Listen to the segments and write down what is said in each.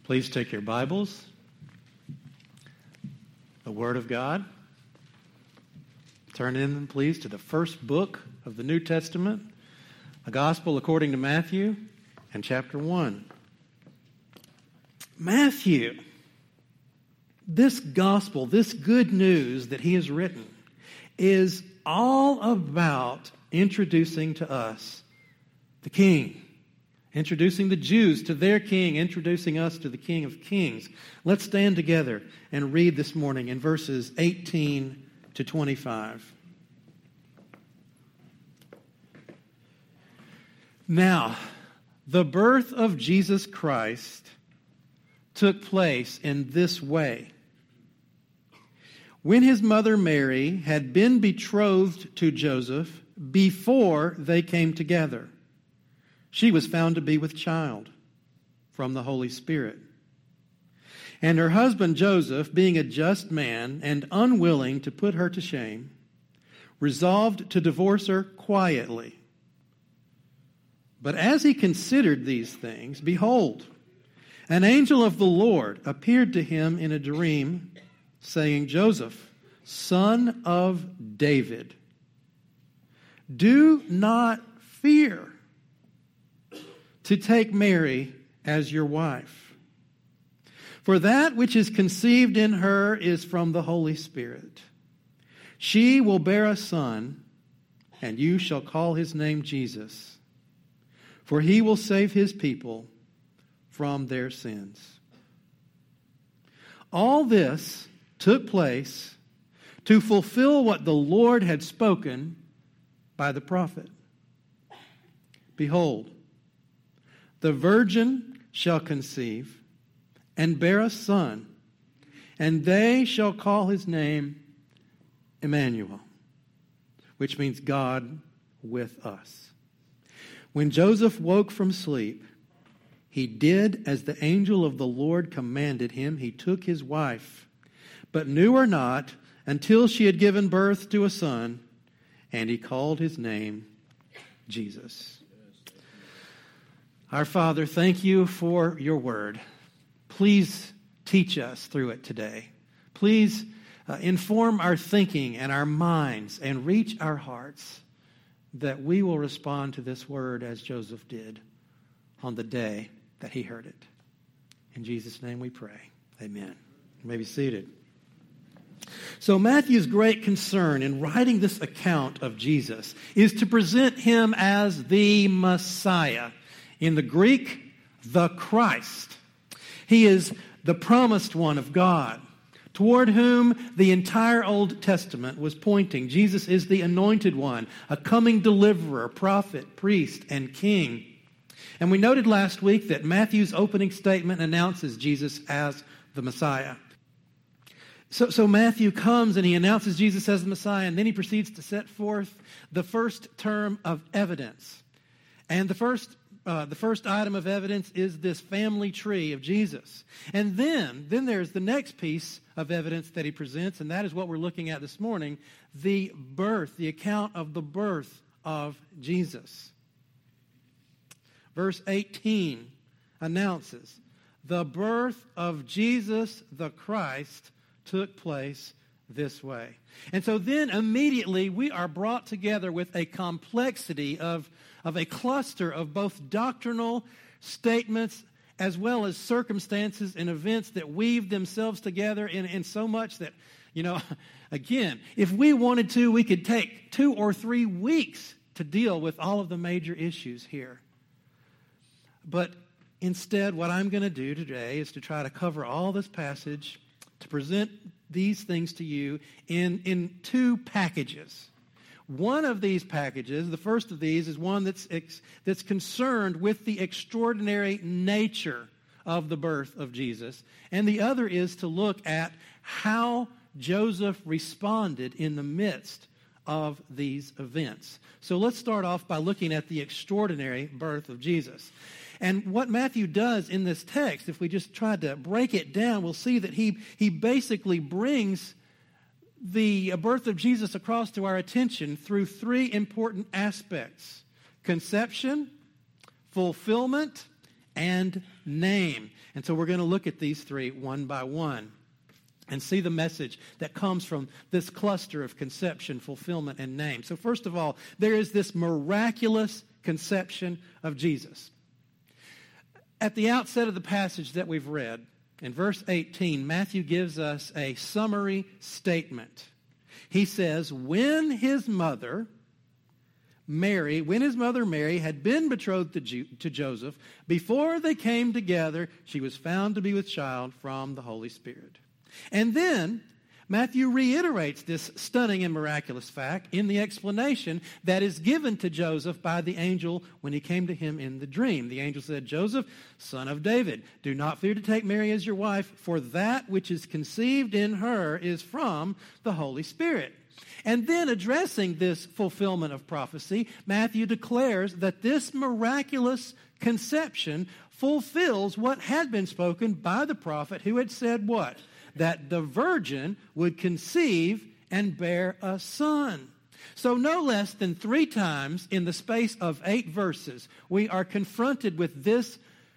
Please take your Bibles, the Word of God. Turn in them, please, to the first book of the New Testament, the Gospel according to Matthew, and chapter 1. Matthew, this gospel, this good news that he has written, is all about introducing to us the King. Introducing the Jews to their King, introducing us to the King of Kings. Let's stand together and read this morning in verses 18 to 25. Now, the birth of Jesus Christ took place in this way. When his mother Mary had been betrothed to Joseph before they came together, she was found to be with child from the Holy Spirit. And her husband Joseph, being a just man and unwilling to put her to shame, resolved to divorce her quietly. But as he considered these things, behold, an angel of the Lord appeared to him in a dream, saying, Joseph, son of David, do not fear to take Mary as your wife. For that which is conceived in her is from the Holy Spirit. She will bear a son, and you shall call his name Jesus, for he will save his people from their sins. All this took place to fulfill what the Lord had spoken by the prophet. Behold, the virgin shall conceive and bear a son, and they shall call his name Emmanuel, which means God with us. When Joseph woke from sleep, he did as the angel of the Lord commanded him. He took his wife, but knew her not until she had given birth to a son, and he called his name Jesus. Our Father, thank you for your word. Please teach us through it today. Please inform our thinking and our minds and reach our hearts that we will respond to this word as Joseph did on the day that he heard it. In Jesus' name we pray. Amen. You may be seated. So Matthew's great concern in writing this account of Jesus is to present him as the Messiah. In the Greek, the Christ. He is the promised one of God, toward whom the entire Old Testament was pointing. Jesus is the anointed one, a coming deliverer, prophet, priest, and king. And we noted last week that Matthew's opening statement announces Jesus as the Messiah. So Matthew comes and he announces Jesus as the Messiah, and then he proceeds to set forth the first term of evidence. And the first item of evidence is this family tree of Jesus. And then there's the next piece of evidence that he presents, and that is what we're looking at this morning, the birth, the account of the birth of Jesus. Verse 18 announces, the birth of Jesus the Christ took place this way. And so then immediately we are brought together with a complexity of a cluster of both doctrinal statements as well as circumstances and events that weave themselves together in so much that, again, if we wanted to, we could take 2 or 3 weeks to deal with all of the major issues here. But instead, what I'm going to do today is to try to cover all this passage, to present these things to you in 2 packages. One of these packages, the first of these, is one that's concerned with the extraordinary nature of the birth of Jesus. And the other is to look at how Joseph responded in the midst of these events. So let's start off by looking at the extraordinary birth of Jesus. And what Matthew does in this text, if we just try to break it down, we'll see that he basically brings the birth of Jesus across to our attention through 3 important aspects: conception, fulfillment, and name. And so we're going to look at these three one by one and see the message that comes from this cluster of conception, fulfillment, and name. So first of all, there is this miraculous conception of Jesus. At the outset of the passage that we've read, in verse 18, Matthew gives us a summary statement. He says, when his mother Mary had been betrothed to Joseph, before they came together, she was found to be with child from the Holy Spirit. And then Matthew reiterates this stunning and miraculous fact in the explanation that is given to Joseph by the angel when he came to him in the dream. The angel said, Joseph, son of David, do not fear to take Mary as your wife, for that which is conceived in her is from the Holy Spirit. And then addressing this fulfillment of prophecy, Matthew declares that this miraculous conception fulfills what had been spoken by the prophet who had said what? That the virgin would conceive and bear a son. So no less than 3 times in the space of 8 verses, we are confronted with this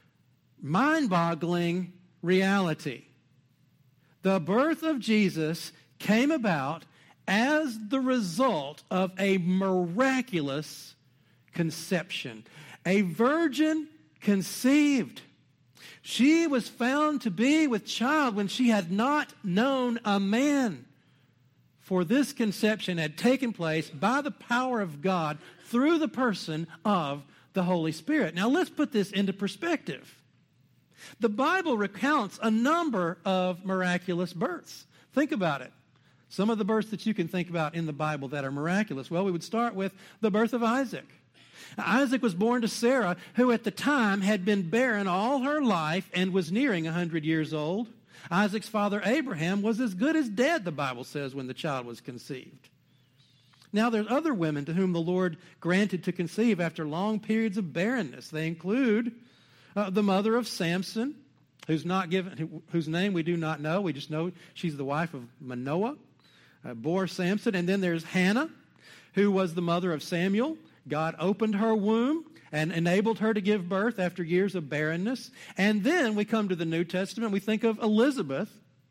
mind-boggling reality. The birth of Jesus came about as the result of a miraculous conception. A virgin conceived. She was found to be with child when she had not known a man. For this conception had taken place by the power of God through the person of the Holy Spirit. Now let's put this into perspective. The Bible recounts a number of miraculous births. Think about it. Some of the births that you can think about in the Bible that are miraculous. Well, we would start with the birth of Isaac. Isaac was born to Sarah, who at the time had been barren all her life and was nearing 100 years old. Isaac's father Abraham was as good as dead, the Bible says, when the child was conceived. Now there's other women to whom the Lord granted to conceive after long periods of barrenness. They include the mother of Samson, whose name we do not know. We just know she's the wife of Manoah, bore Samson. And then there's Hannah, who was the mother of Samuel. God opened her womb and enabled her to give birth after years of barrenness. And then we come to the New Testament. We think of Elizabeth.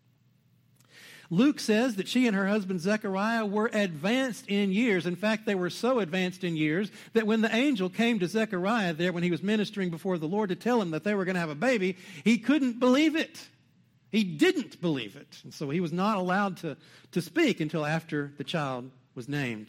Luke says that she and her husband Zechariah were advanced in years. In fact, they were so advanced in years that when the angel came to Zechariah there when he was ministering before the Lord to tell him that they were going to have a baby, he couldn't believe it. He didn't believe it. And so he was not allowed to speak until after the child was named.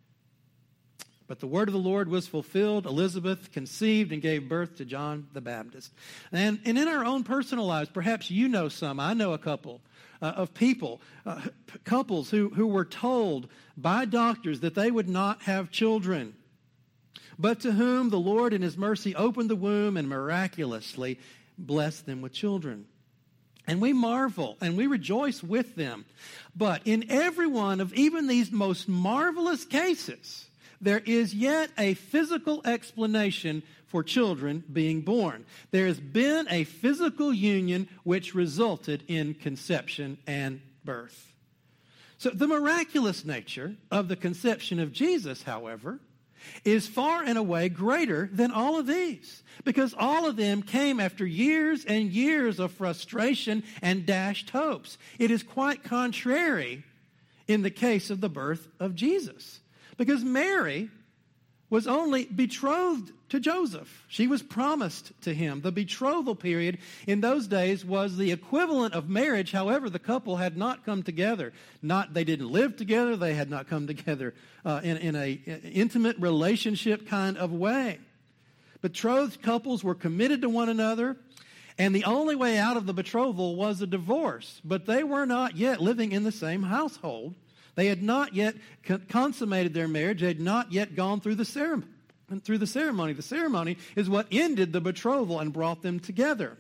But the word of the Lord was fulfilled. Elizabeth conceived and gave birth to John the Baptist. And in our own personal lives, perhaps you know some. I know a couple of people, couples who were told by doctors that they would not have children, but to whom the Lord in His mercy opened the womb and miraculously blessed them with children. And we marvel and we rejoice with them. But in every one of even these most marvelous cases, there is yet a physical explanation for children being born. There has been a physical union which resulted in conception and birth. So the miraculous nature of the conception of Jesus, however, is far and away greater than all of these, because all of them came after years and years of frustration and dashed hopes. It is quite contrary in the case of the birth of Jesus. Because Mary was only betrothed to Joseph. She was promised to him. The betrothal period in those days was the equivalent of marriage. However, the couple had not come together. They didn't live together. They had not come together in an intimate relationship kind of way. Betrothed couples were committed to one another, and the only way out of the betrothal was a divorce. But they were not yet living in the same household. They had not yet consummated their marriage. They had not yet gone through the ceremony. The ceremony is what ended the betrothal and brought them together.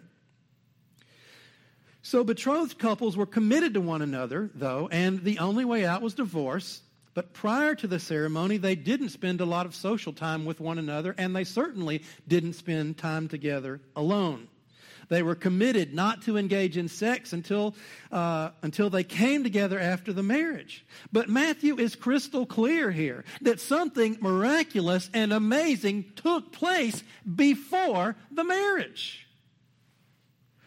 So betrothed couples were committed to one another, though, and the only way out was divorce. But prior to the ceremony, they didn't spend a lot of social time with one another, and they certainly didn't spend time together alone. They were committed not to engage in sex until they came together after the marriage. But Matthew is crystal clear here that something miraculous and amazing took place before the marriage.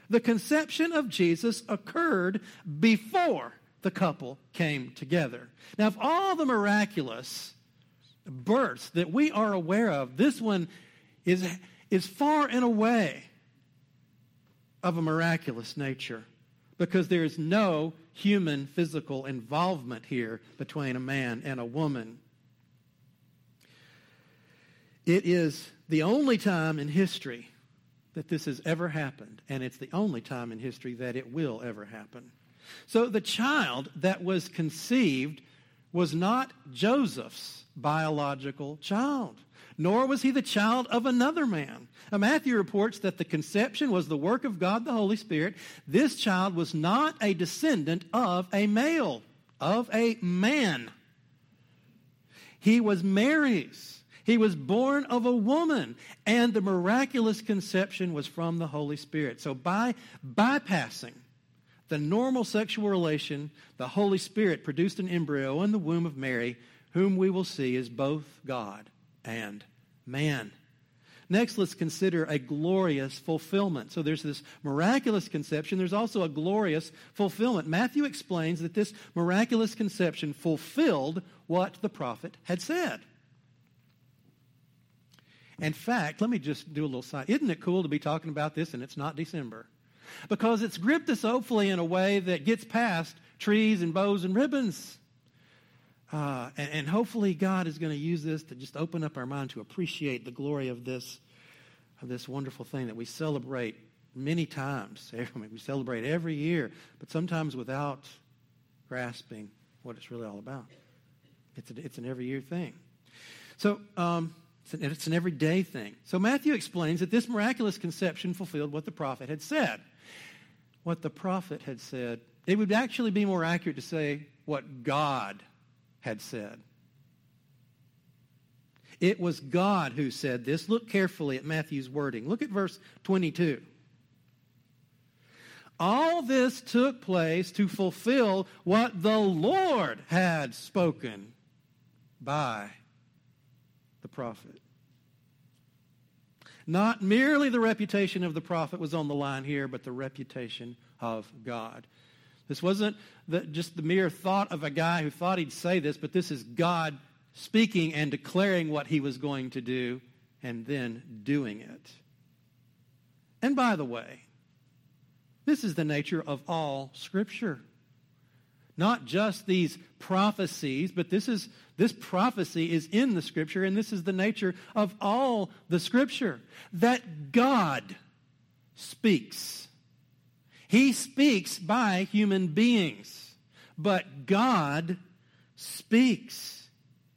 The conception of Jesus occurred before the couple came together. Now, of all the miraculous births that we are aware of, this one is far and away of a miraculous nature, because there is no human physical involvement here between a man and a woman. It is the only time in history that this has ever happened, and it's the only time in history that it will ever happen. So the child that was conceived was not Joseph's biological child, nor was he the child of another man. Now, Matthew reports that the conception was the work of God the Holy Spirit. This child was not a descendant of a male, of a man. He was Mary's. He was born of a woman, and the miraculous conception was from the Holy Spirit. So by bypassing the normal sexual relation, the Holy Spirit produced an embryo in the womb of Mary, whom we will see is both God and man. Next, let's consider a glorious fulfillment. So there's this miraculous conception. There's also a glorious fulfillment. Matthew explains that this miraculous conception fulfilled what the prophet had said. In fact, let me just do a little side. Isn't it cool to be talking about this and it's not December? Because it's gripped us hopefully in a way that gets past trees and bows and ribbons. And hopefully God is going to use this to just open up our mind to appreciate the glory of this wonderful thing that we celebrate many times. We celebrate every year, but sometimes without grasping what it's really all about. It's an every year thing. So it's an everyday thing. So Matthew explains that this miraculous conception fulfilled what the prophet had said. What the prophet had said. It would actually be more accurate to say what God had said. It was God who said this. Look carefully at Matthew's wording. Look at verse 22. All this took place to fulfill what the Lord had spoken by the prophet. Not merely the reputation of the prophet was on the line here, but the reputation of God. This wasn't just the mere thought of a guy who thought he'd say this, but this is God speaking and declaring what he was going to do and then doing it. And by the way, this is the nature of all Scripture. Not just these prophecies, but this prophecy is in the Scripture, and this is the nature of all the Scripture, that God speaks. He speaks by human beings, but God speaks.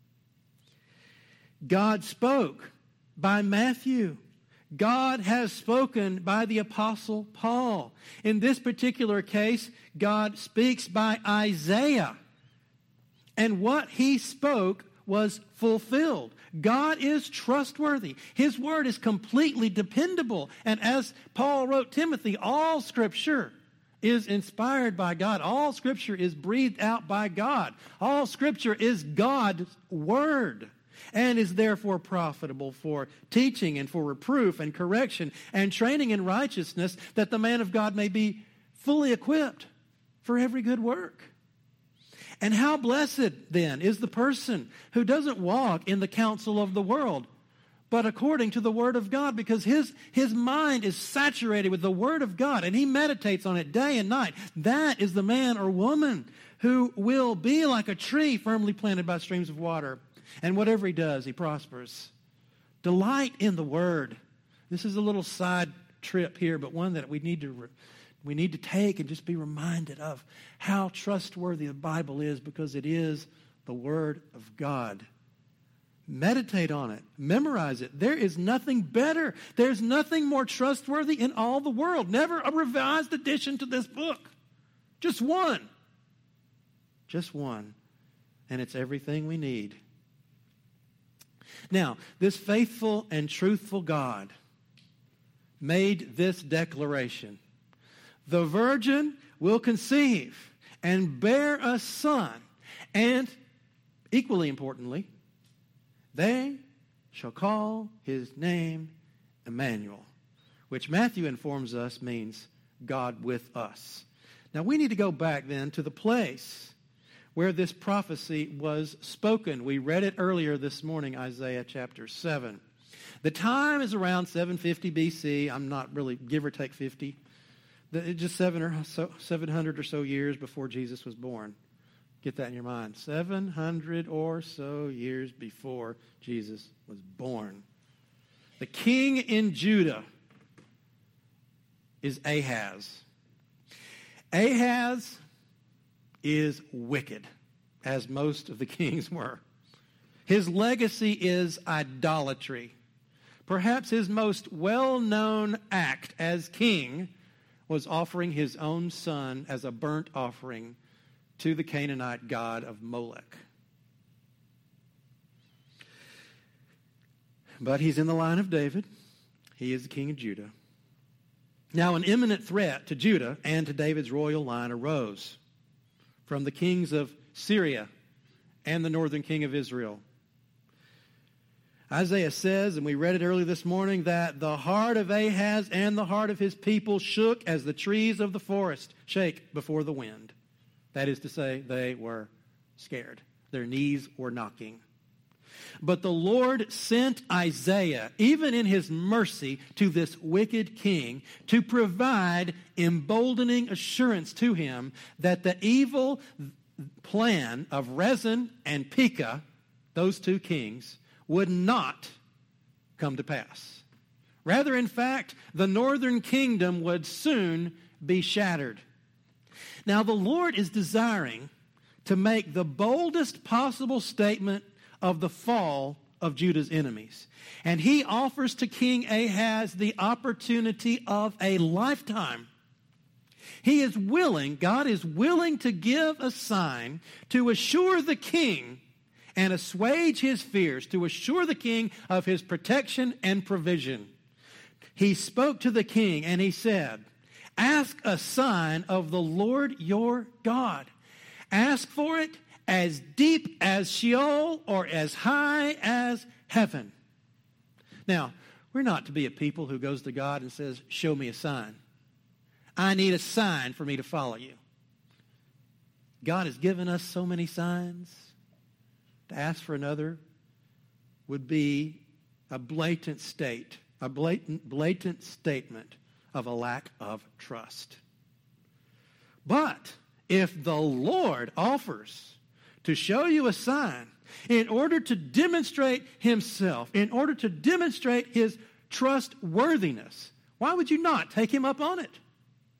God spoke by Matthew. God has spoken by the Apostle Paul. In this particular case, God speaks by Isaiah. And what he spoke was fulfilled. God is trustworthy. His word is completely dependable. And as Paul wrote Timothy, all Scripture is inspired by God. All Scripture is breathed out by God. All Scripture is God's word, and is therefore profitable for teaching and for reproof and correction and training in righteousness, that the man of God may be fully equipped for every good work. And how blessed, then, is the person who doesn't walk in the counsel of the world, but according to the Word of God, because his mind is saturated with the Word of God, and he meditates on it day and night. That is the man or woman who will be like a tree firmly planted by streams of water. And whatever he does, he prospers. Delight in the Word. This is a little side trip here, but one that we need to take and just be reminded of how trustworthy the Bible is, because it is the Word of God. Meditate on it. Memorize it. There is nothing better. There's nothing more trustworthy in all the world. Never a revised edition to this book. Just one. Just one. And it's everything we need. Now, this faithful and truthful God made this declaration. The virgin will conceive and bear a son, and equally importantly, they shall call his name Emmanuel, which Matthew informs us means God with us. Now we need to go back then to the place where this prophecy was spoken. We read it earlier this morning, Isaiah chapter 7. The time is around 750 BC. I'm not really, give or take 50. Just 700 or so years before Jesus was born. Get that in your mind. 700 or so years before Jesus was born. The king in Judah is Ahaz. Ahaz is wicked, as most of the kings were. His legacy is idolatry. Perhaps his most well-known act as king was offering his own son as a burnt offering to the Canaanite god of Molech. But he's in the line of David. He is the king of Judah. Now an imminent threat to Judah and to David's royal line arose from the kings of Syria and the northern king of Israel. Isaiah says, and we read it early this morning, that the heart of Ahaz and the heart of his people shook as the trees of the forest shake before the wind. That is to say, they were scared. Their knees were knocking. But the Lord sent Isaiah, even in his mercy, to this wicked king to provide emboldening assurance to him that the evil plan of Rezin and Pekah, those two kings, would not come to pass. Rather, in fact, the northern kingdom would soon be shattered. Now, the Lord is desiring to make the boldest possible statement of the fall of Judah's enemies. And he offers to King Ahaz the opportunity of a lifetime. He is willing, God is willing to give a sign to assure the king and assuage his fears, to assure the king of his protection and provision. He spoke to the king and he said, "Ask a sign of the Lord your God. Ask for it as deep as Sheol or as high as heaven." Now, we're not to be a people who goes to God and says, "Show me a sign. I need a sign for me to follow you." God has given us so many signs. To ask for another would be a blatant statement of a lack of trust. But if the Lord offers to show you a sign in order to demonstrate himself, in order to demonstrate his trustworthiness, why would you not take him up on it?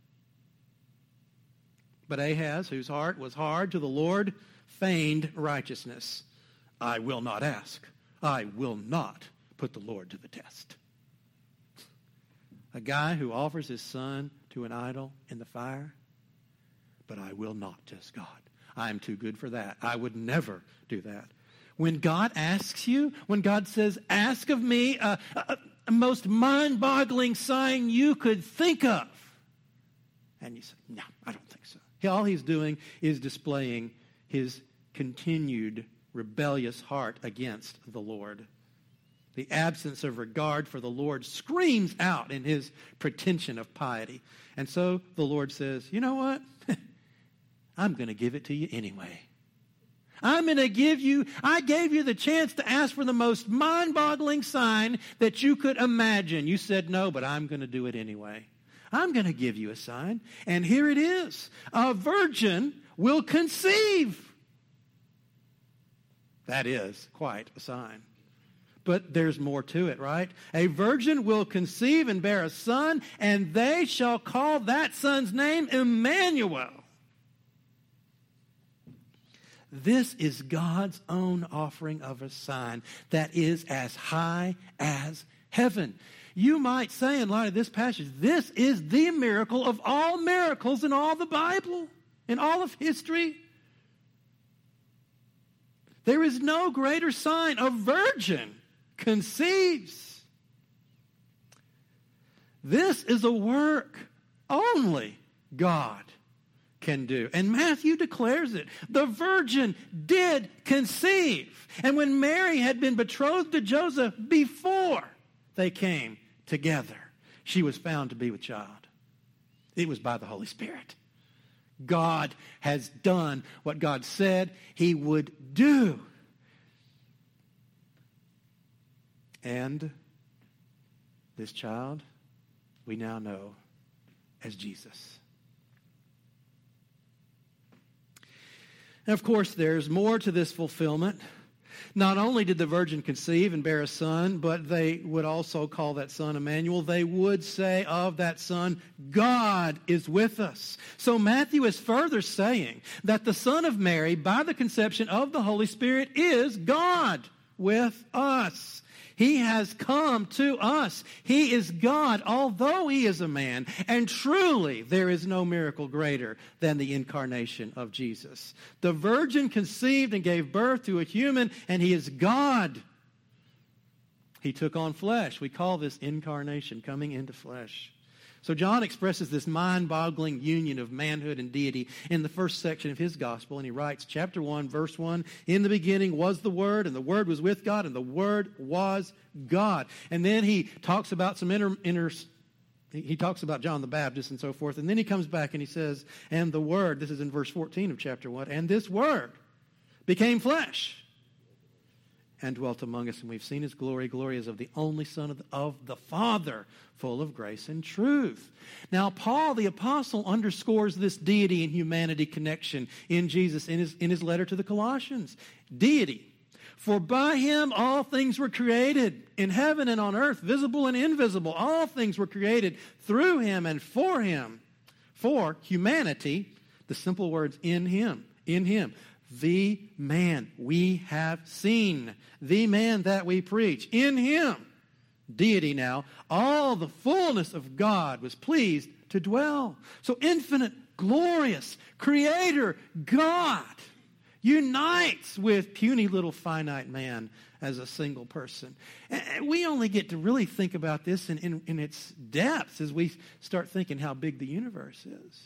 But Ahaz, whose heart was hard to the Lord, feigned righteousness. "I will not ask. I will not put the Lord to the test." A guy who offers his son to an idol in the fire, "But I will not test God. I am too good for that. I would never do that." When God asks you, when God says, "Ask of me a most mind-boggling sign you could think of," and you say, "No, I don't think so." All he's doing is displaying his continued rebellious heart against the Lord. The absence of regard for the Lord screams out in his pretension of piety. And so the Lord says, "You know what? I'm going to give it to you anyway. I gave you the chance to ask for the most mind-boggling sign that you could imagine. You said no, but I'm going to do it anyway. I'm going to give you a sign. And here it is. A virgin will conceive." That is quite a sign. But there's more to it, right? "A virgin will conceive and bear a son, and they shall call that son's name Emmanuel." This is God's own offering of a sign that is as high as heaven. You might say, in light of this passage, this is the miracle of all miracles in all the Bible, in all of history. There is no greater sign. A virgin conceives. This is a work only God can do. And Matthew declares it. The virgin did conceive. And when Mary had been betrothed to Joseph before they came together, she was found to be with child. It was by the Holy Spirit. God has done what God said he would do. And this child we now know as Jesus. And of course, there's more to this fulfillment. Not only did the virgin conceive and bear a son, but they would also call that son Emmanuel. They would say of that son, God is with us. So Matthew is further saying that the Son of Mary, by the conception of the Holy Spirit, is God with us. He has come to us. He is God, although he is a man. And truly, there is no miracle greater than the incarnation of Jesus. The virgin conceived and gave birth to a human, and he is God. He took on flesh. We call this incarnation, coming into flesh. So John expresses this mind-boggling union of manhood and deity in the first section of his gospel, and he writes, chapter 1, verse 1, in the beginning was the Word, and the Word was with God, and the Word was God. And then he talks about some he talks about John the Baptist and so forth, and then he comes back and he says, and the Word, this is in verse 14 of chapter 1, and this Word became flesh and dwelt among us, and we've seen his glory. Glory is of the only Son of the Father, full of grace and truth. Now, Paul the apostle underscores this deity and humanity connection in Jesus in his letter to the Colossians. Deity. For by him all things were created, in heaven and on earth, visible and invisible. All things were created through him and for him. For humanity, the simple words in him. The man we have seen, the man that we preach. In him, deity now, all the fullness of God was pleased to dwell. So infinite, glorious, creator God unites with puny little finite man as a single person. And we only get to really think about this in its depths as we start thinking how big the universe is.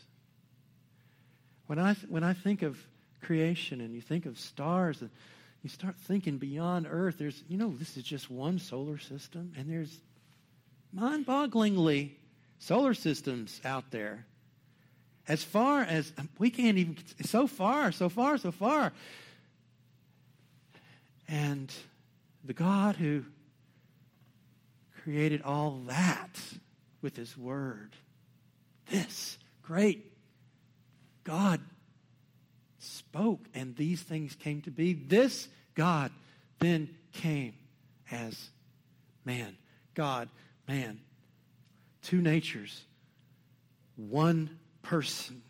When I think of creation and you think of stars and you start thinking beyond Earth, this is just one solar system, and there's mind-bogglingly solar systems out there. As far as we can't even, so far. And the God who created all that with his word, this great God spoke, and these things came to be. This God then came as man. God, man. Two natures. One person.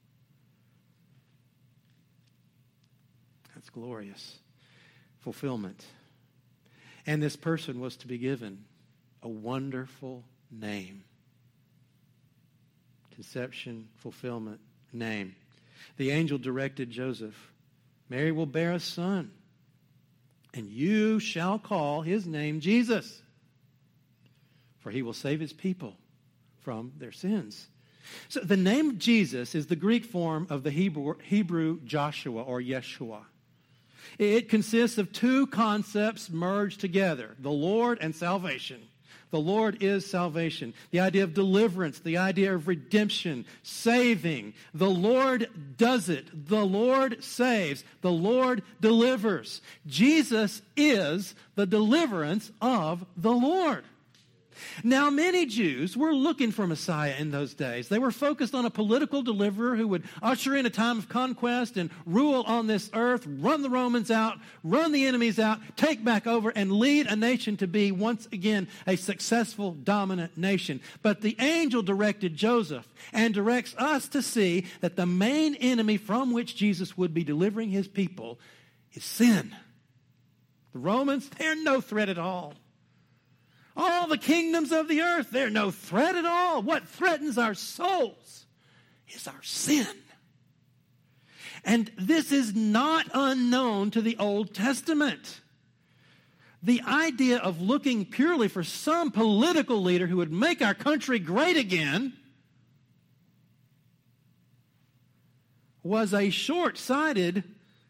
That's glorious. Fulfillment. And this person was to be given a wonderful name. Conception, fulfillment, name. The angel directed Joseph, Mary will bear a son, and you shall call his name Jesus, for he will save his people from their sins. So the name Jesus is the Greek form of the Hebrew Joshua or Yeshua. It consists of two concepts merged together, the Lord and salvation. The Lord is salvation. The idea of deliverance, the idea of redemption, saving. The Lord does it. The Lord saves. The Lord delivers. Jesus is the deliverance of the Lord. Now, many Jews were looking for Messiah in those days. They were focused on a political deliverer who would usher in a time of conquest and rule on this earth, run the Romans out, run the enemies out, take back over, and lead a nation to be once again a successful, dominant nation. But the angel directed Joseph and directs us to see that the main enemy from which Jesus would be delivering his people is sin. The Romans, they're no threat at all. All the kingdoms of the earth, they're no threat at all. What threatens our souls is our sin. And this is not unknown to the Old Testament. The idea of looking purely for some political leader who would make our country great again was a short-sighted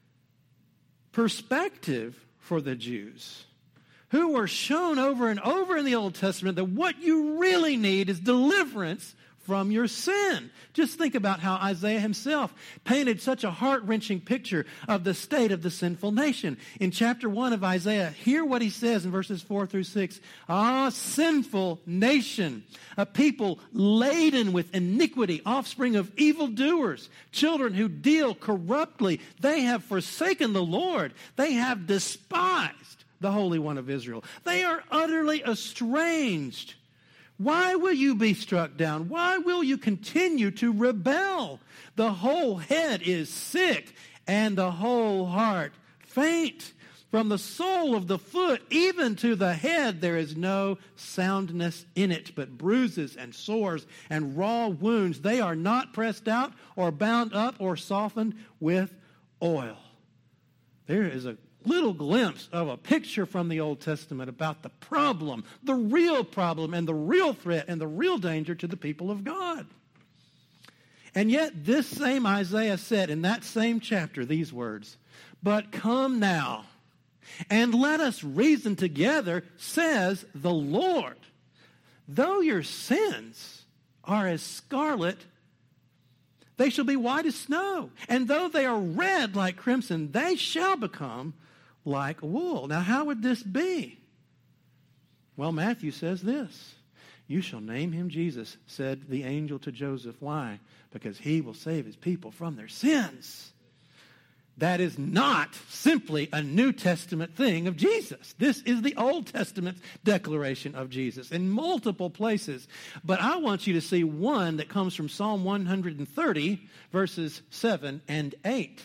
perspective for the Jews, who were shown over and over in the Old Testament that what you really need is deliverance from your sin. Just think about how Isaiah himself painted such a heart-wrenching picture of the state of the sinful nation. In chapter 1 of Isaiah, hear what he says in verses 4 through 6. Ah, sinful nation, a people laden with iniquity, offspring of evildoers, children who deal corruptly. They have forsaken the Lord. They have despised the Holy One of Israel. They are utterly estranged. Why will you be struck down? Why will you continue to rebel? The whole head is sick and the whole heart faint. From the sole of the foot even to the head there is no soundness in it, but bruises and sores and raw wounds. They are not pressed out or bound up or softened with oil. There is a little glimpse of a picture from the Old Testament about the problem, the real problem, and the real threat and the real danger to the people of God. And yet this same Isaiah said in that same chapter these words, "But come now, and let us reason together, says the Lord. Though your sins are as scarlet, they shall be white as snow. And though they are red like crimson, they shall become like wool." Now, how would this be? Well, Matthew says this. "You shall name him Jesus," said the angel to Joseph. Why? Because he will save his people from their sins. That is not simply a New Testament thing of Jesus. This is the Old Testament declaration of Jesus in multiple places. But I want you to see one that comes from Psalm 130, verses 7 and 8.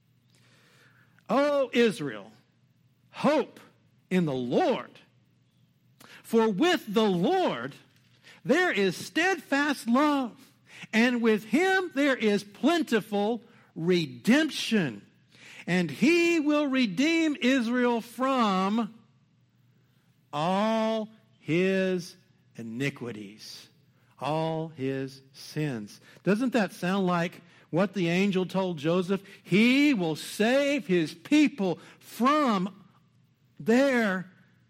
"O Israel, hope in the Lord. For with the Lord there is steadfast love, and with him there is plentiful redemption. And he will redeem Israel from all his iniquities," all his sins. Doesn't that sound like what the angel told Joseph? He will save his people from their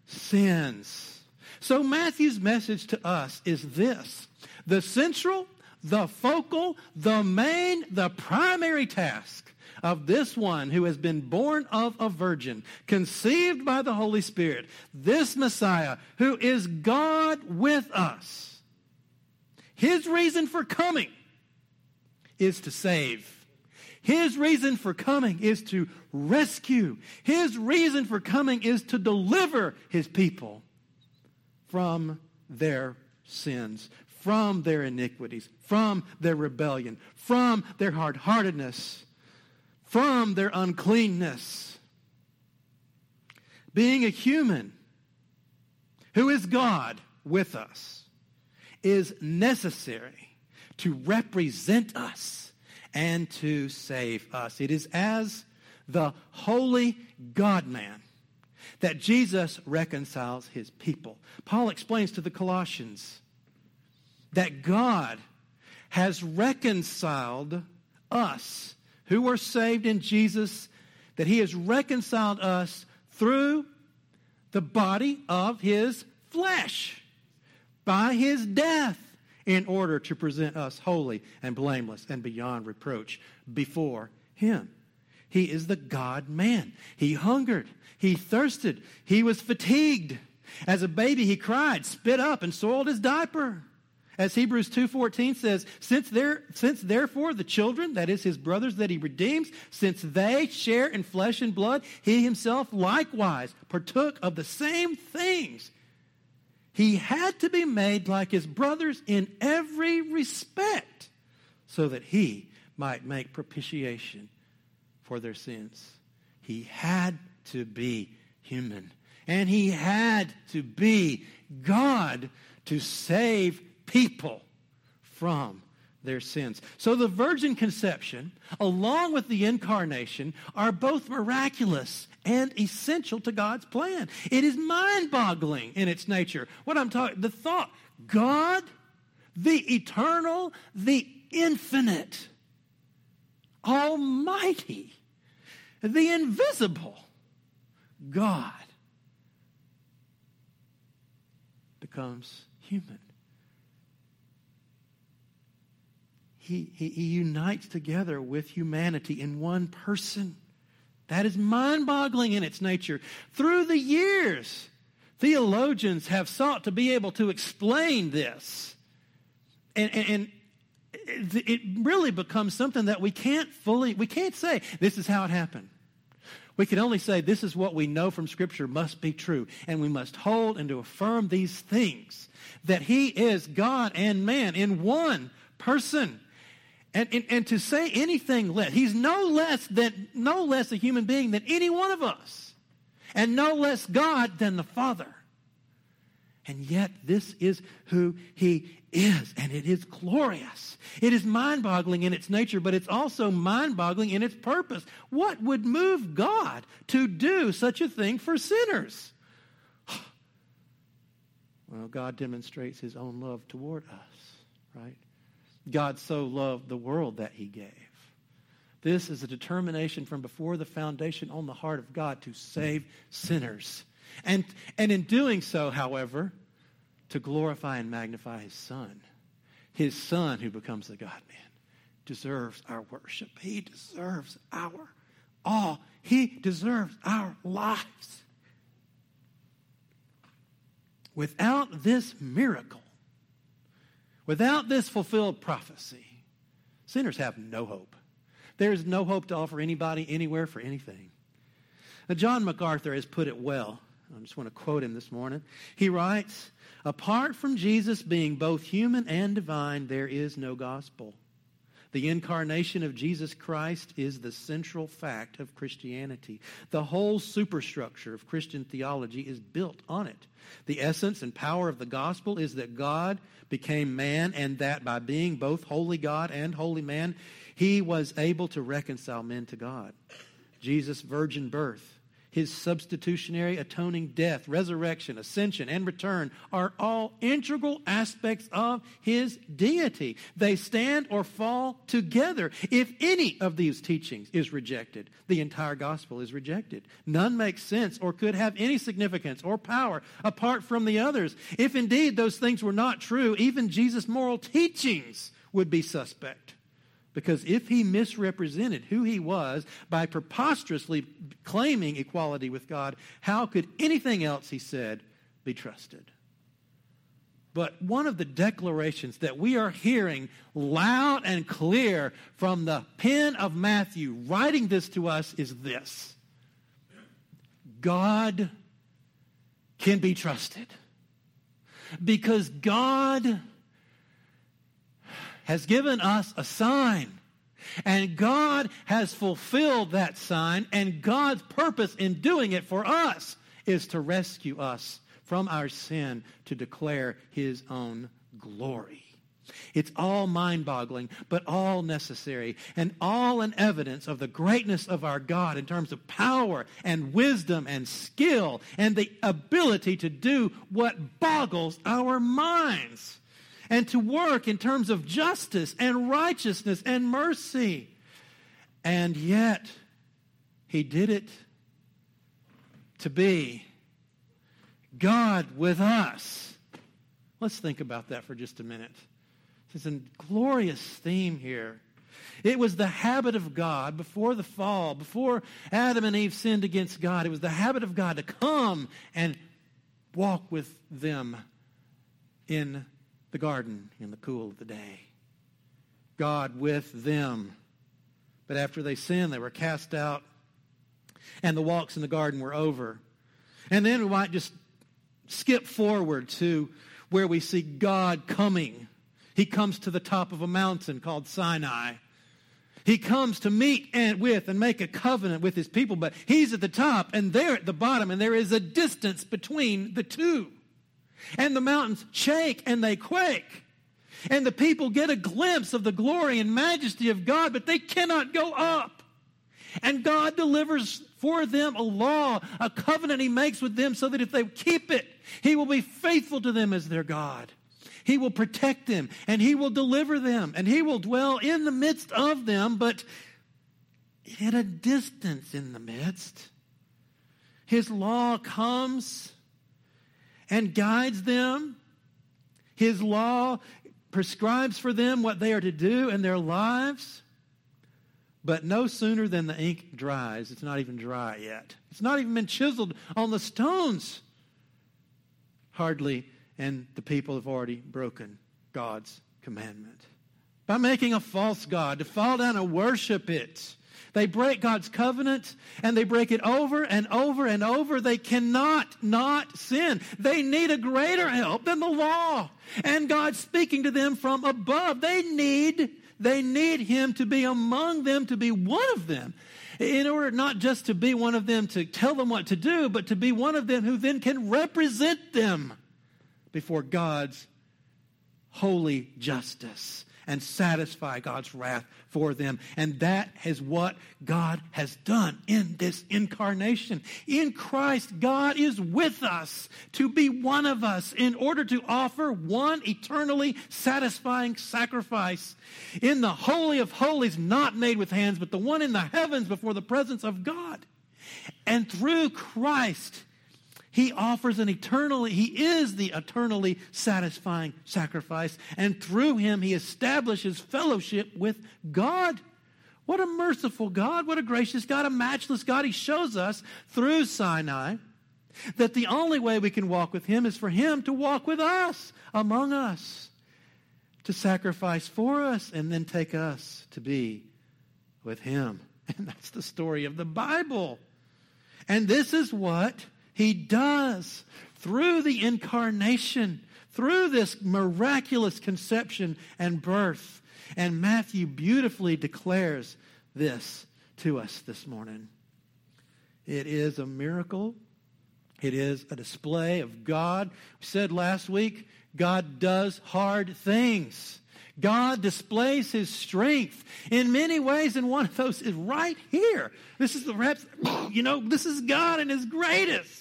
sins. So Matthew's message to us is this: the central, the focal, the main, the primary task of this one who has been born of a virgin, conceived by the Holy Spirit, this Messiah who is God with us, his reason for coming is to save. His reason for coming is to rescue. His reason for coming is to deliver his people from their sins, from their iniquities, from their rebellion, from their hard-heartedness, from their uncleanness. Being a human who is God with us is necessary to represent us and to save us. It is as the holy God-man that Jesus reconciles his people. Paul explains to the Colossians that God has reconciled us who are saved in Jesus, that he has reconciled us through the body of his flesh by his death in order to present us holy and blameless and beyond reproach before him. He is the God-man. He hungered. He thirsted. He was fatigued. As a baby, he cried, spit up, and soiled his diaper. As Hebrews 2:14 says, since therefore the children, that is his brothers that he redeems, since they share in flesh and blood, he himself likewise partook of the same things. He had to be made like his brothers in every respect, so that he might make propitiation for their sins. He had to be human, and he had to be God to save people from their sins. So the virgin conception, along with the incarnation, are both miraculous and essential to God's plan. It is mind-boggling in its nature. What I'm talking, the thought, God, the eternal, the infinite, almighty, the invisible God becomes human. he unites together with humanity in one person. That is mind-boggling in its nature. Through the years, theologians have sought to be able to explain this. And it really becomes something that we can't say, this is how it happened. We can only say this is what we know from Scripture must be true. And we must hold and to affirm these things, that he is God and man in one person. And to say anything less, he's no less a human being than any one of us, and no less God than the Father. And yet this is who he is, and it is glorious. It is mind-boggling in its nature, but it's also mind-boggling in its purpose. What would move God to do such a thing for sinners? Well, God demonstrates his own love toward us, right? God so loved the world that he gave. This is a determination from before the foundation on the heart of God to save sinners. And in doing so, however, to glorify and magnify his Son. His Son, who becomes the God-man, deserves our worship. He deserves our all. He deserves our lives. Without this miracle, without this fulfilled prophecy, sinners have no hope. There is no hope to offer anybody, anywhere, for anything. Now, John MacArthur has put it well. I just want to quote him this morning. He writes, apart from Jesus being both human and divine, there is no gospel. The incarnation of Jesus Christ is the central fact of Christianity. The whole superstructure of Christian theology is built on it. The essence and power of the gospel is that God became man, and that by being both holy God and holy man, he was able to reconcile men to God. Jesus' virgin birth, his substitutionary atoning death, resurrection, ascension, and return are all integral aspects of his deity. They stand or fall together. If any of these teachings is rejected, the entire gospel is rejected. None makes sense or could have any significance or power apart from the others. If indeed those things were not true, even Jesus' moral teachings would be suspect. Because if he misrepresented who he was by preposterously claiming equality with God, how could anything else he said be trusted? But one of the declarations that we are hearing loud and clear from the pen of Matthew writing this to us is this: God can be trusted. Because God has given us a sign, and God has fulfilled that sign, and God's purpose in doing it for us is to rescue us from our sin, to declare his own glory. It's all mind-boggling, but all necessary, and all an evidence of the greatness of our God in terms of power and wisdom and skill and the ability to do what boggles our minds, and to work in terms of justice and righteousness and mercy. And yet, he did it to be God with us. Let's think about that for just a minute. There's a glorious theme here. It was the habit of God before the fall, before Adam and Eve sinned against God. It was the habit of God to come and walk with them in the garden in the cool of the day. God with them. But after they sinned, they were cast out, and the walks in the garden were over. And then we might just skip forward to where we see God coming. He comes to the top of a mountain called Sinai. He comes to meet and make a covenant with his people, but he's at the top and they're at the bottom, and there is a distance between the two. And the mountains shake and they quake. And the people get a glimpse of the glory and majesty of God, but they cannot go up. And God delivers for them a law, a covenant he makes with them, so that if they keep it, he will be faithful to them as their God. He will protect them, and he will deliver them, and he will dwell in the midst of them, but at a distance in the midst. His law comes and guides them. His law prescribes for them what they are to do in their lives. But no sooner than the ink dries, it's not even dry yet. It's not even been chiseled on the stones. Hardly, and the people have already broken God's commandment. By making a false god, to fall down and worship it. They break God's covenant, and they break it over and over and over. They cannot not sin. They need a greater help than the law. And God's speaking to them from above. They need Him to be among them, to be one of them. In order not just to be one of them to tell them what to do, but to be one of them who then can represent them before God's holy justice and satisfy God's wrath for them. And that is what God has done in this incarnation. In Christ, God is with us to be one of us in order to offer one eternally satisfying sacrifice in the Holy of Holies, not made with hands, but the one in the heavens before the presence of God. And through Christ, He is the eternally satisfying sacrifice. And through Him, He establishes fellowship with God. What a merciful God. What a gracious God. A matchless God. He shows us through Sinai that the only way we can walk with Him is for Him to walk with us, among us, to sacrifice for us, and then take us to be with Him. And that's the story of the Bible. And this is what He does through the incarnation, through this miraculous conception and birth. And Matthew beautifully declares this to us this morning. It is a miracle. It is a display of God. We said last week, God does hard things. God displays His strength in many ways, and one of those is right here. This is this is God in His greatest.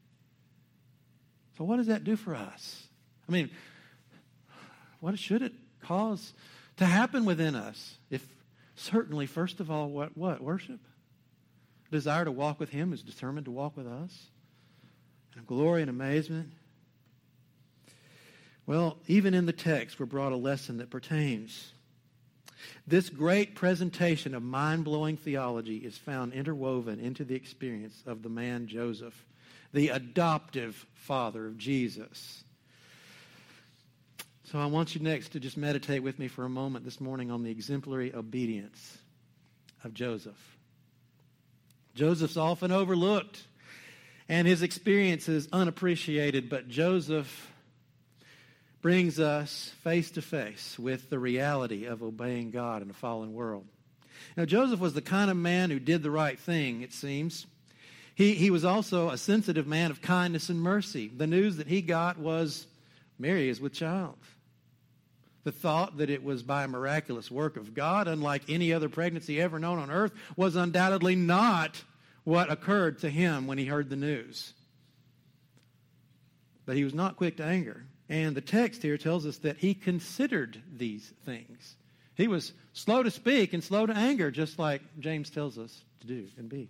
So what does that do for us? I mean, what should it cause to happen within us? If certainly, first of all, what? Worship. Desire to walk with Him is determined to walk with us. And glory and amazement. Well, even in the text, we're brought a lesson that pertains. This great presentation of mind-blowing theology is found interwoven into the experience of the man Joseph, the adoptive father of Jesus. So I want you next to just meditate with me for a moment this morning on the exemplary obedience of Joseph. Joseph's often overlooked, and his experience is unappreciated, but Joseph brings us face to face with the reality of obeying God in a fallen world. Now, Joseph was the kind of man who did the right thing, it seems. He was also a sensitive man of kindness and mercy. The news that he got was Mary is with child. The thought that it was by a miraculous work of God, unlike any other pregnancy ever known on earth, was undoubtedly not what occurred to him when he heard the news. But he was not quick to anger. And the text here tells us that he considered these things. He was slow to speak and slow to anger, just like James tells us to do and be.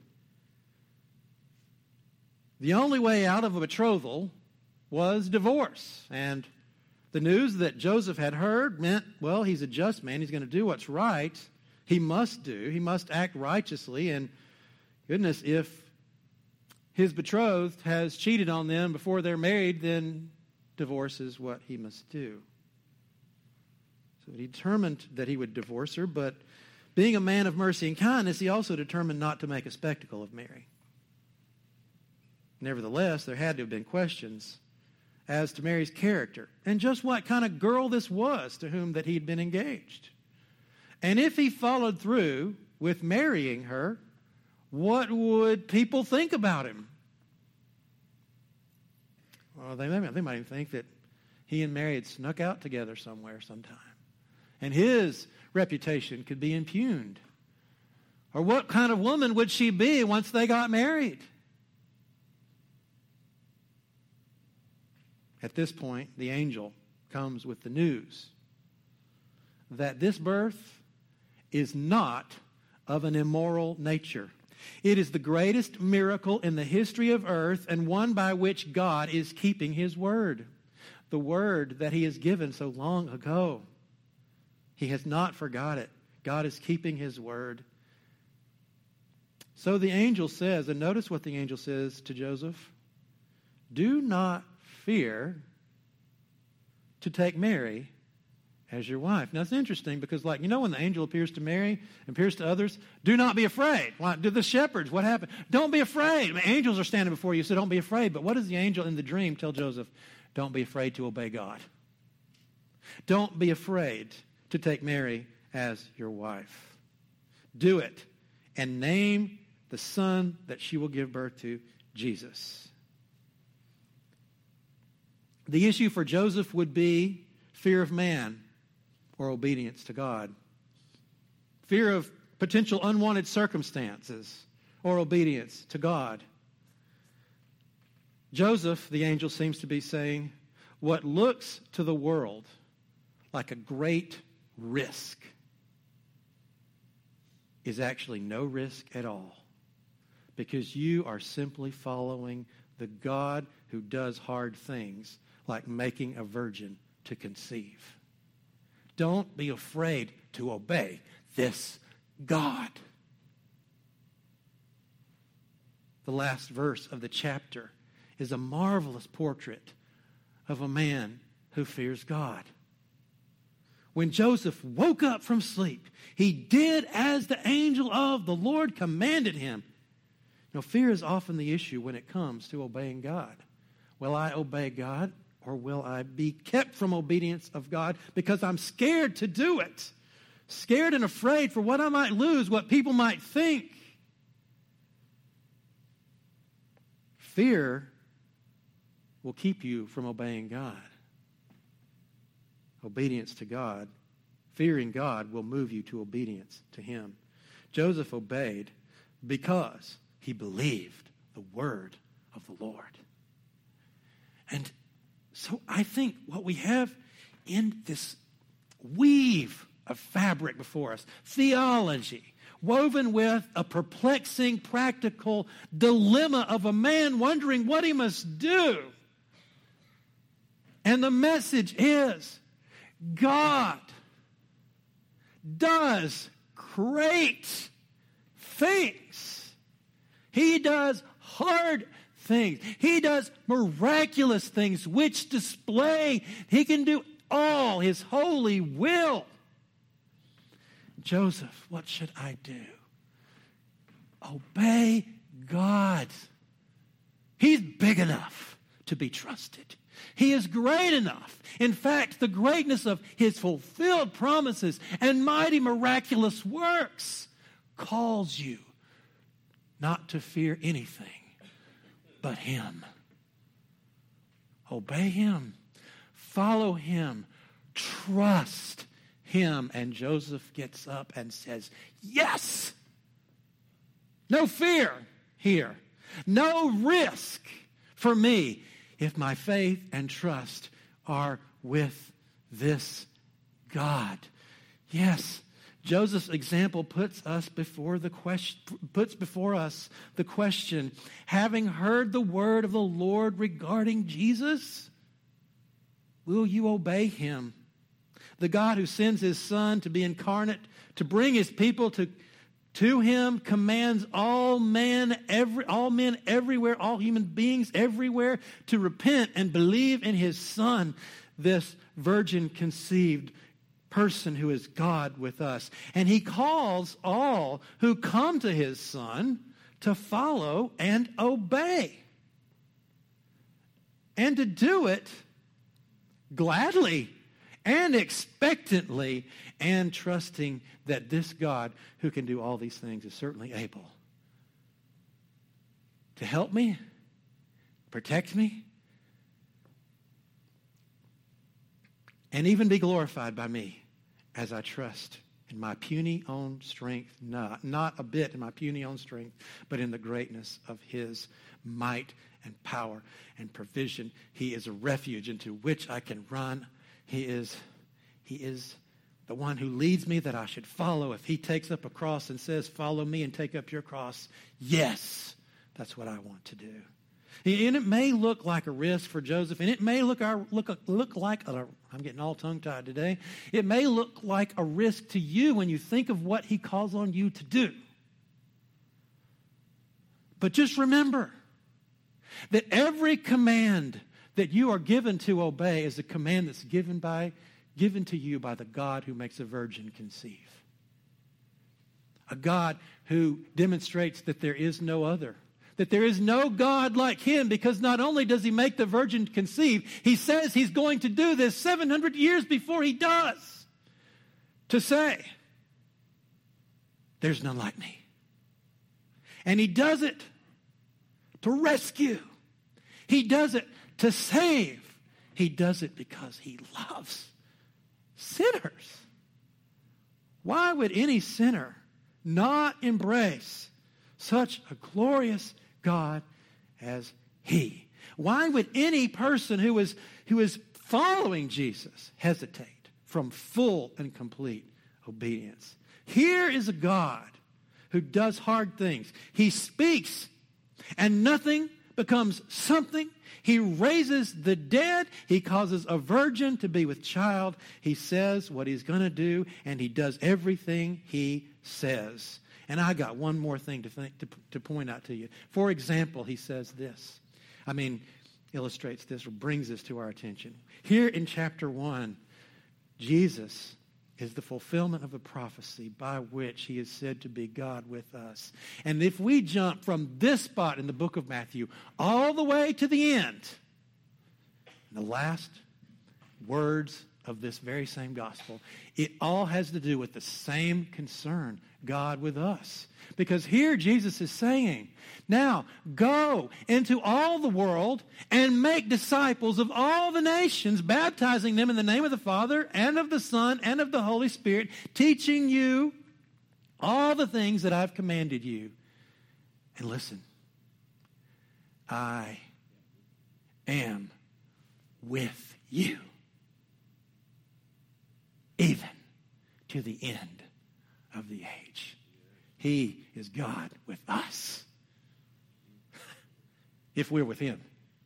The only way out of a betrothal was divorce. And the news that Joseph had heard meant, well, he's a just man. He's going to do what's right. He must act righteously. And goodness, if his betrothed has cheated on them before they're married, then divorce is what he must do. So he determined that he would divorce her, but being a man of mercy and kindness, he also determined not to make a spectacle of Mary. Nevertheless, there had to have been questions as to Mary's character and just what kind of girl this was to whom that he'd been engaged. And if he followed through with marrying her, what would people think about him? Well, they might even think that he and Mary had snuck out together somewhere sometime. And his reputation could be impugned. Or what kind of woman would she be once they got married? At this point, the angel comes with the news that this birth is not of an immoral nature. It is the greatest miracle in the history of earth and one by which God is keeping His word, the word that He has given so long ago. He has not forgot it. God is keeping his word. So the angel says, and notice what the angel says to Joseph, do not fear to take Mary as your wife. Now, it's interesting because, when the angel appears to Mary, appears to others, do not be afraid. Do the shepherds, what happened? Don't be afraid. Angels are standing before you, so don't be afraid. But what does the angel in the dream tell Joseph? Don't be afraid to obey God. Don't be afraid to take Mary as your wife. Do it and name the son that she will give birth to, Jesus. The issue for Joseph would be fear of man or obedience to God. Fear of potential unwanted circumstances or obedience to God. Joseph, the angel, seems to be saying, what looks to the world like a great risk is actually no risk at all, because you are simply following the God who does hard things, like making a virgin to conceive. Don't be afraid to obey this God. The last verse of the chapter is a marvelous portrait of a man who fears God. When Joseph woke up from sleep, he did as the angel of the Lord commanded him. Fear is often the issue when it comes to obeying God. Will I obey God, or will I be kept from obedience of God because I'm scared to do it? Scared and afraid for what I might lose, what people might think. Fear will keep you from obeying God. Obedience to God, fearing God, will move you to obedience to him. Joseph obeyed because he believed the word of the Lord. And so I think what we have in this weave of fabric before us, theology, woven with a perplexing, practical dilemma of a man wondering what he must do. And the message is, God does great things. He does hard things. He does miraculous things which display he can do all his holy will. Joseph, what should I do? Obey God. He's big enough to be trusted. He is great enough. In fact, the greatness of his fulfilled promises and mighty miraculous works calls you not to fear anything but him. Obey him. Follow him. Trust him. And Joseph gets up and says, yes. No fear here. No risk for me if my faith and trust are with this God. Yes, Joseph's example puts before us the question, having heard the word of the Lord regarding Jesus, will you obey him? The God who sends his Son to be incarnate, to bring his people to him, commands all men everywhere, all human beings everywhere, to repent and believe in his Son, this virgin conceived person who is God with us. And he calls all who come to his Son to follow and obey. And to do it gladly and expectantly, and trusting that this God who can do all these things is certainly able to help me, protect me, and even be glorified by me as I trust in my puny own strength, not a bit in my puny own strength, but in the greatness of his might and power and provision. He is a refuge into which I can run. He is the one who leads me that I should follow. If he takes up a cross and says, follow me and take up your cross, yes, that's what I want to do. And it may look like a risk for Joseph, and it may look like, I'm getting all tongue-tied today, it may look like a risk to you when you think of what he calls on you to do. But just remember that every command that you are given to obey is a command that's given to you by the God who makes a virgin conceive. A God who demonstrates that there is no other. That there is no God like him, because not only does he make the virgin conceive, he says he's going to do this 700 years before he does. To say, there's none like me. And he does it to rescue. He does it to save. He does it because he loves sinners. Why would any sinner not embrace such a glorious God as he? Why would any person who is following Jesus hesitate from full and complete obedience? Here is a God who does hard things. He speaks and nothing becomes something. He raises the dead. He causes a virgin to be with child. He says what he's going to do, and he does everything he says. And I got one more thing to point out to you. For example, he says this. Illustrates this or brings this to our attention. Here in chapter 1, Jesus is the fulfillment of a prophecy by which he is said to be God with us. And if we jump from this spot in the book of Matthew all the way to the end, the last words of this very same gospel, it all has to do with the same concern, God with us. Because here Jesus is saying, now go into all the world and make disciples of all the nations, baptizing them in the name of the Father and of the Son and of the Holy Spirit, teaching you all the things that I've commanded you. And listen, I am with you, even to the end of the age. He is God with us, if we're with him.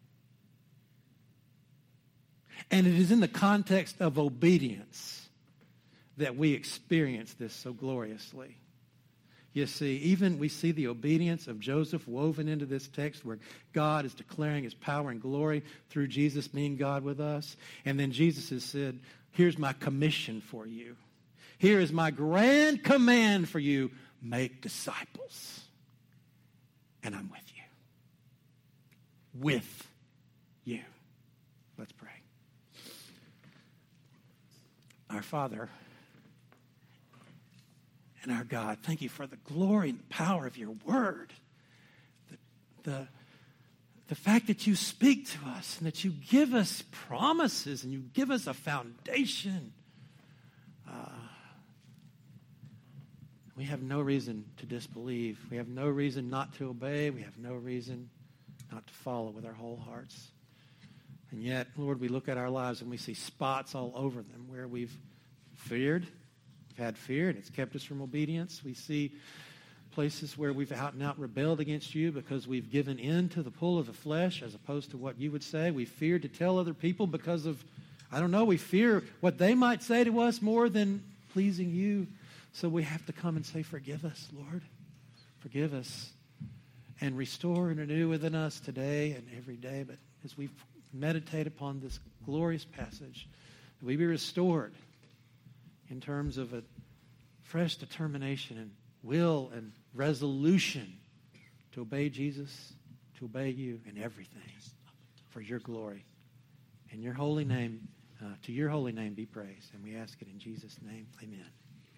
And it is in the context of obedience that we experience this so gloriously. You see, even we see the obedience of Joseph woven into this text where God is declaring his power and glory through Jesus being God with us. And then Jesus has said, here's my commission for you. Here is my grand command for you. Make disciples. And I'm with you. With you. Let's pray. Our Father and our God, thank you for the glory and the power of your word. The fact that you speak to us and that you give us promises and you give us a foundation. We have no reason to disbelieve. We have no reason not to obey. We have no reason not to follow with our whole hearts. And yet, Lord, we look at our lives and we see spots all over them where we've feared. We've had fear and it's kept us from obedience. We see places where we've out and out rebelled against you because we've given in to the pull of the flesh as opposed to what you would say. We feared to tell other people because of, we fear what they might say to us more than pleasing you. So we have to come and say, forgive us, Lord. Forgive us. And restore and renew within us today and every day. But as we meditate upon this glorious passage, that we be restored in terms of a fresh determination and will and resolution to obey Jesus, to obey you in everything for your glory. In your holy name, to your holy name be praised. And we ask it in Jesus' name. Amen.